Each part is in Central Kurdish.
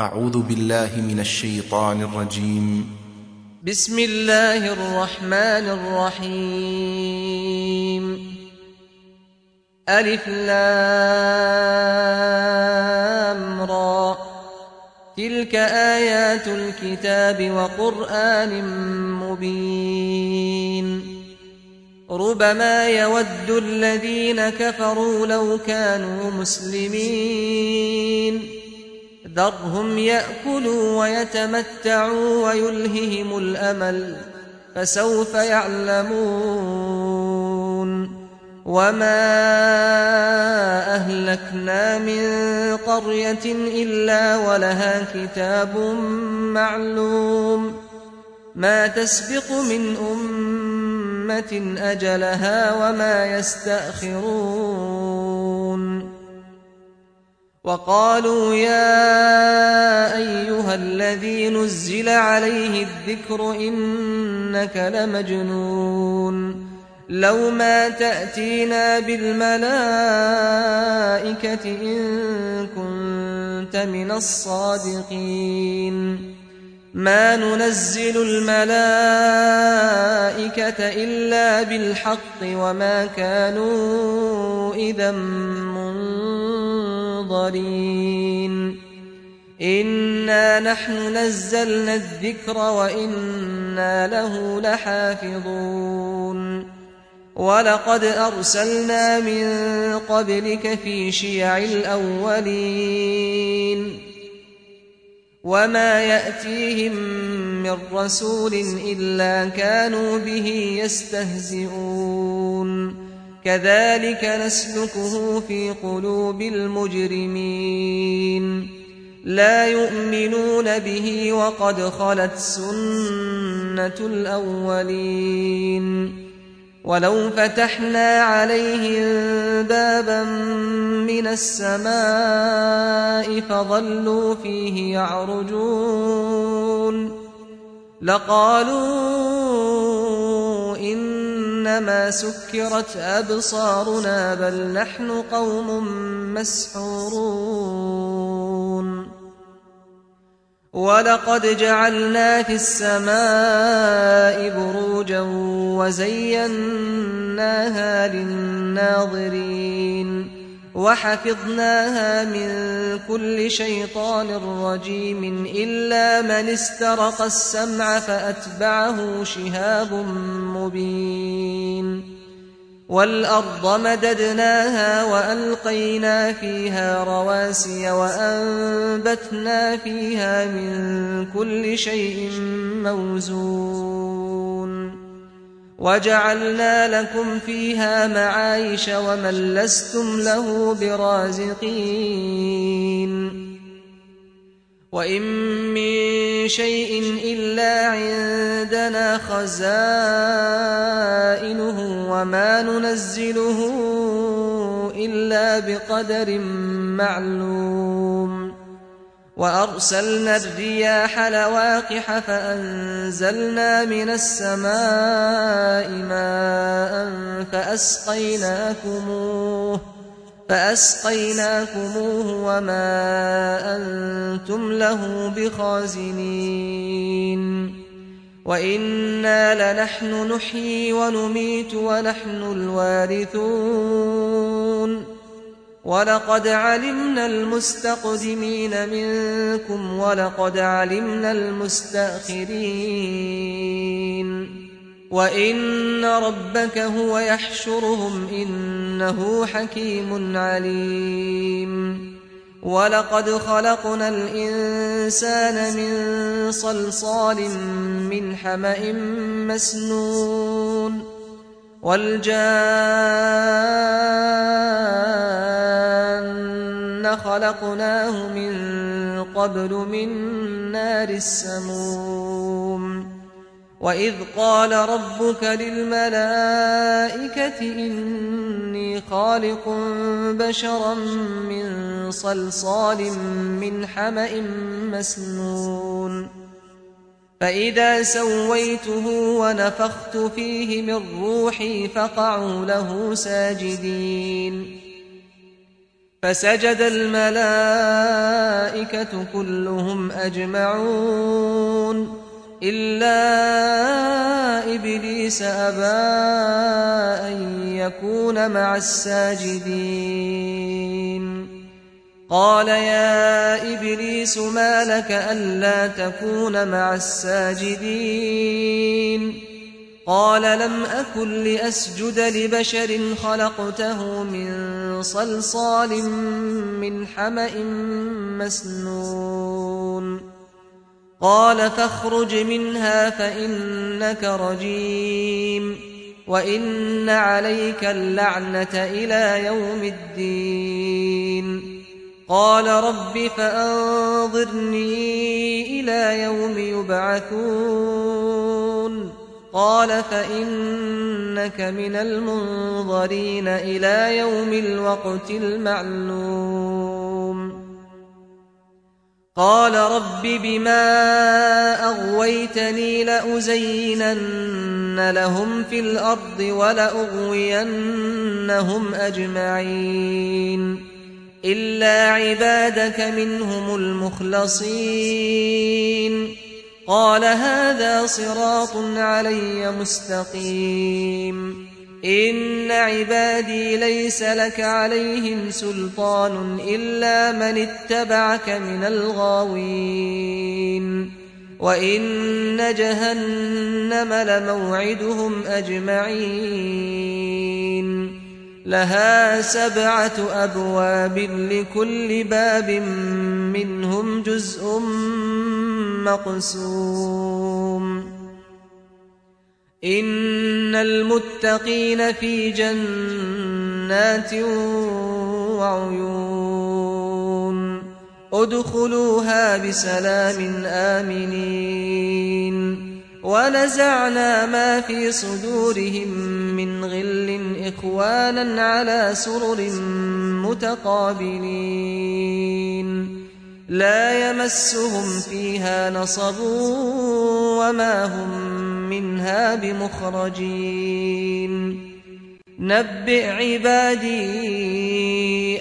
أعوذ بالله من الشيطان الرجيم. بسم الله الرحمن الرحيم. ألف لام را، تلك آيات الكتاب وقرآن مبين. ربما يود الذين كفروا لو كانوا مسلمين، ذرهم يأكلوا ويتمتعوا ويلههم الأمل، فسوف يعلمون. وما أهلكنا من قرية إلا ولها كتاب معلوم، ما تسبق من أمة أجلها وما يستأخرون. وقالوا يا أيها الذي نزل عليه الذكر إنك لمجنون، لو ما تأتينا بالملائكة إن كنت من الصادقين. ما ننزل الملائكة إلا بالحق وما كانوا إذا منظرين. إنا نحن نزلنا الذكر وإنا له لحافظون. ولقد أرسلنا من قبلك في شيع الأولين، وما يأتيهم من رسول إلا كانوا به يستهزئون. كذلك نسلكه في قلوب المجرمين، لا يؤمنون به وقد خلت سنة الأولين. ولو فتحنا عليهم بابا من السماء فظلوا فيه يعرجون لقالوا إنما سكرت أبصارنا بل نحن قوم مسحورون. ولقد جعلنا في السماء بروجا وزيناها للناظرين، وحفظناها من كل شيطان رجيم إلا من استرق السمع فأتبعه شهاب مبين. والأرض مددناها وألقينا فيها رواسي وأنبتنا فيها من كل شيء موزون. وجعلنا لكم فيها معايش ومن لستم له برازقين. وإن من شيء إلا عندنا خزائنه وما ننزله إلا بقدر معلوم. وأرسلنا الرياح لواقح فأنزلنا من السماء ماء فأسقيناكموه وما أنتم له بخازنين. وإنا لنحن نحيي ونميت ونحن الوارثون. ولقد علمنا المستقدمين منكم ولقد علمنا المستأخرين. وإن ربك هو يحشرهم إنه حكيم عليم. ولقد خلقنا الإنسان من صلصال من حمأ مسنون. والجان خلقناه من قبل من نار السموم. وإذ قال ربك للملائكة إني خالق بشرا من صلصال من حمأ مسنون. فإذا سويته ونفخت فيه من روحي فقعوا له ساجدين. فسجد الملائكة كلهم أجمعون إلا إبليس أبى أن يكون مع الساجدين قال يا إبليس ما لك ألا تكون مع الساجدين قال لم أكن لأسجد لبشر خلقته من صلصال من حمأ مسنون قال فاخرج منها فإنك رجيم وإن عليك اللعنة إلى يوم الدين قال رب فأنظرني إلى يوم يبعثون قال فإنك من المنظرين إلى يوم الوقت المعلوم قال رب بما أغويتني لأزينن لهم في الأرض ولأغوينهم أجمعين إلا عبادك منهم المخلصين قال هذا صراط علي مستقيم إن عبادي ليس لك عليهم سلطان إلا من اتبعك من الغاوين وإن جهنم لموعدهم أجمعين لها 7 أبواب لكل باب منهم جزء مقسوم إن المتقين في جنات وعيون ادخلوها بسلام آمنين ونزعنا ما في صدورهم من غل إخوانا على سرر متقابلين لا يمسهم فيها نصب وما هم منها بمخرجين نبئ عبادي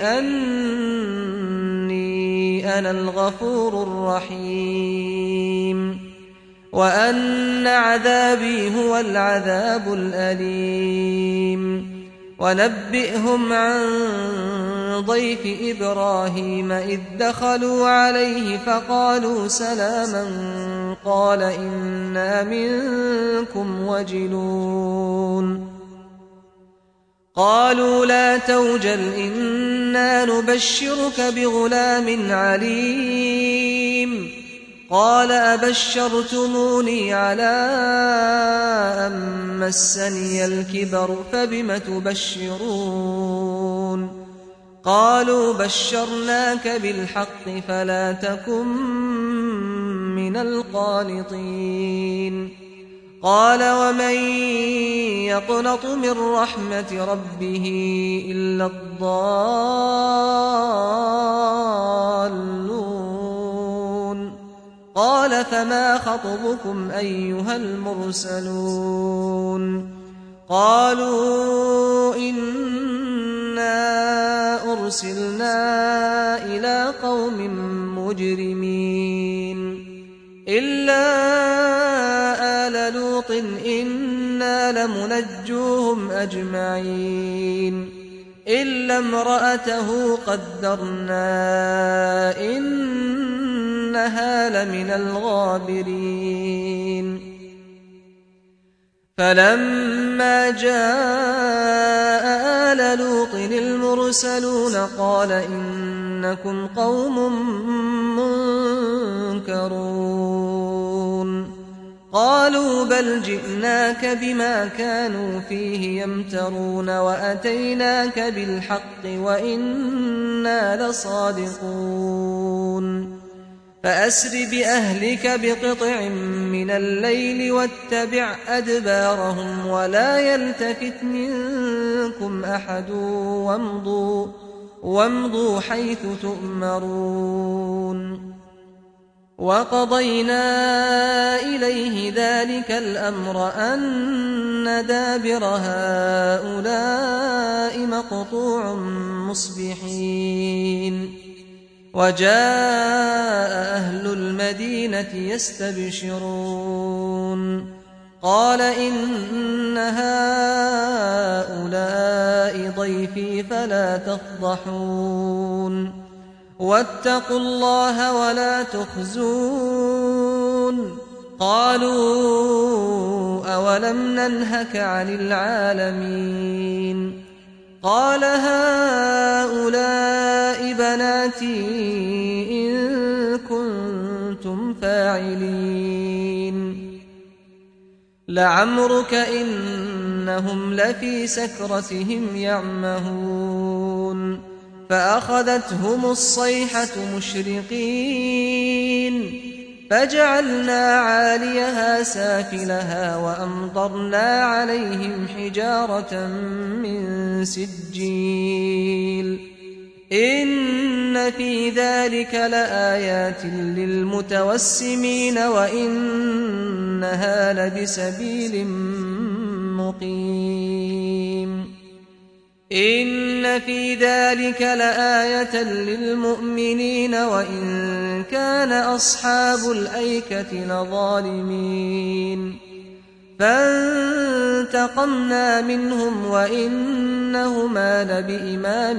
أني أنا الغفور الرحيم وأن عذابي هو العذاب الأليم ونبئهم عن ضيف إبراهيم إذ دخلوا عليه فقالوا سلاما قال إنا منكم وجلون قالوا لا توجل إنا نبشرك بغلام عليم قال أبشرتموني على أن مسني الكبر فبم تبشرون قالوا بشرناك بالحق فلا تكن من القانطين قال ومن يقنط من رحمة ربه إلا الضالون قال فما خطبكم أيها المرسلون قالوا إنا أرسلنا إلى قوم مجرمين إلا آل لوط إنا لمنجوهم أجمعين إلا امرأته قدرنا إنها لمن الغابرين فلما جاء آل لوط المرسلون قال إنكم قوم منكرون قالوا بل جئناك بما كانوا فيه يمترون وأتيناك بالحق وإنا لصادقون فأسر بأهلك بقطع من الليل واتبع أدبارهم ولا يلتفت منكم أحد وامضوا حيث تؤمرون وقضينا إليه ذلك الأمر أن دابر هؤلاء مقطوع مصبحين وجاء أهل المدينة يستبشرون قال إن هؤلاء ضيفي فلا تفضحون واتقوا الله ولا تخزون قالوا أولم ننهك عن العالمين قال هؤلاء بناتي إن كنتم فاعلين لعمرك إنهم لفي سكرتهم يعمهون فأخذتهم الصيحة مشرقين فجعلنا عاليها سافلها وأمطرنا عليهم حجارة من سجيل إن في ذلك لآيات للمتوسمين وإنها لبسبيل مقيم إن في ذلك لآية للمؤمنين وإن كان أصحاب الأيكة لظالمين فانتقمنا منهم وإنهما لبإمام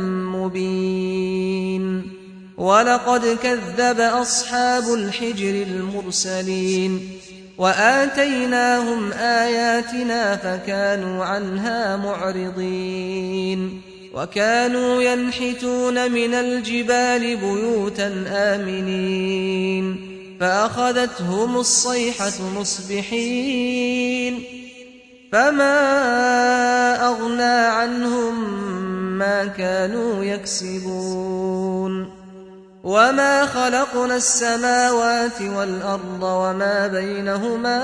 مبين ولقد كذب أصحاب الحجر المرسلين وآتيناهم آياتنا فكانوا عنها معرضين وكانوا ينحتون من الجبال بيوتا آمنين فأخذتهم الصيحة مصبحين فما أغنى عنهم ما كانوا يكسبون وما خلقنا السماوات والأرض وما بينهما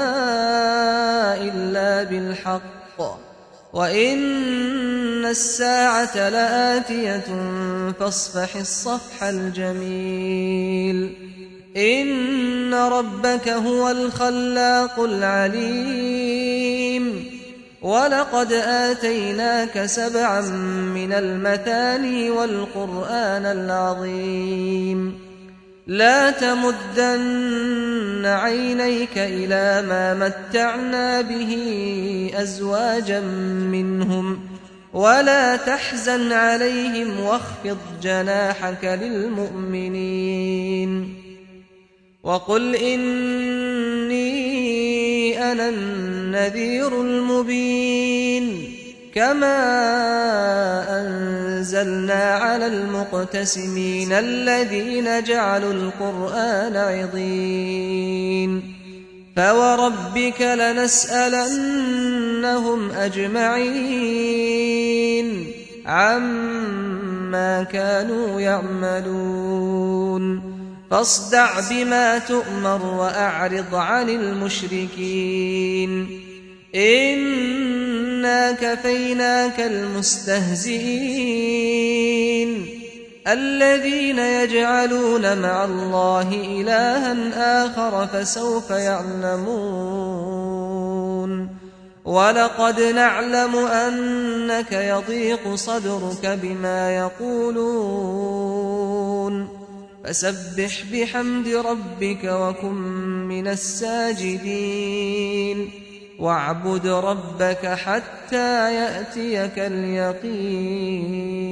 إلا بالحق وإن الساعة لآتية فاصفح الصفح الجميل إن ربك هو الخلاق العليم ولقد آتيناك 7 من المثاني والقرآن العظيم لا تمدن عينيك إلى ما متعنا به أزواجا منهم ولا تحزن عليهم واخفض جناحك للمؤمنين وقل إني أنا النذير المبين كما أنزلنا على المقتسمين الذين جعلوا القرآن عضين فوربك لنسألنهم أجمعين عما كانوا يعملون فاصدع بما تؤمر وأعرض عن المشركين إنا كفيناك المستهزئين الذين يجعلون مع الله إلها آخر فسوف يعلمون ولقد نعلم أنك يضيق صدرك بما يقولون فسبح بحمد ربك وكن من الساجدين واعبد ربك حتى يأتيك اليقين